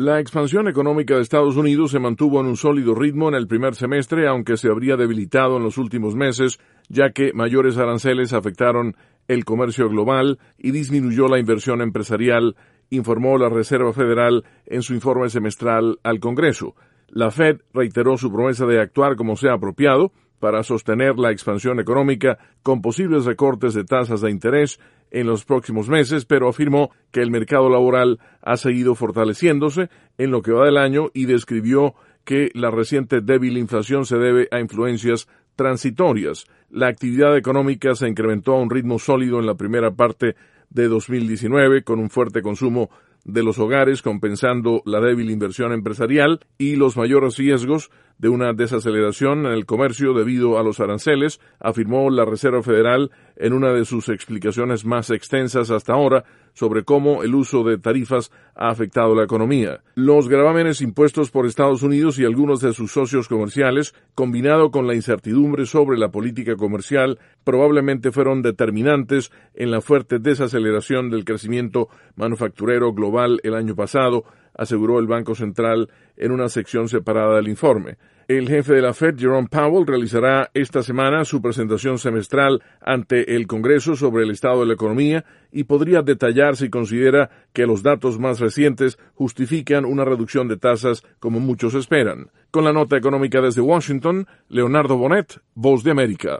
La expansión económica de Estados Unidos se mantuvo en un sólido ritmo en el primer semestre, aunque se habría debilitado en los últimos meses, ya que mayores aranceles afectaron el comercio global y disminuyó la inversión empresarial, informó la Reserva Federal en su informe semestral al Congreso. La Fed reiteró su promesa de actuar como sea apropiado para sostener la expansión económica con posibles recortes de tasas de interés en los próximos meses, pero afirmó que el mercado laboral ha seguido fortaleciéndose en lo que va del año y describió que la reciente débil inflación se debe a influencias transitorias. La actividad económica se incrementó a un ritmo sólido en la primera parte de 2019, con un fuerte consumo de los hogares compensando la débil inversión empresarial y los mayores riesgos de una desaceleración en el comercio debido a los aranceles, afirmó la Reserva Federal en una de sus explicaciones más extensas hasta ahora sobre cómo el uso de tarifas ha afectado la economía. Los gravámenes impuestos por Estados Unidos y algunos de sus socios comerciales, combinado con la incertidumbre sobre la política comercial, probablemente fueron determinantes en la fuerte desaceleración del crecimiento manufacturero global el año pasado, aseguró el Banco Central en una sección separada del informe. El jefe de la Fed, Jerome Powell, realizará esta semana su presentación semestral ante el Congreso sobre el estado de la economía y podría detallar si considera que los datos más recientes justifican una reducción de tasas como muchos esperan. Con la nota económica desde Washington, Leonardo Bonet, Voz de América.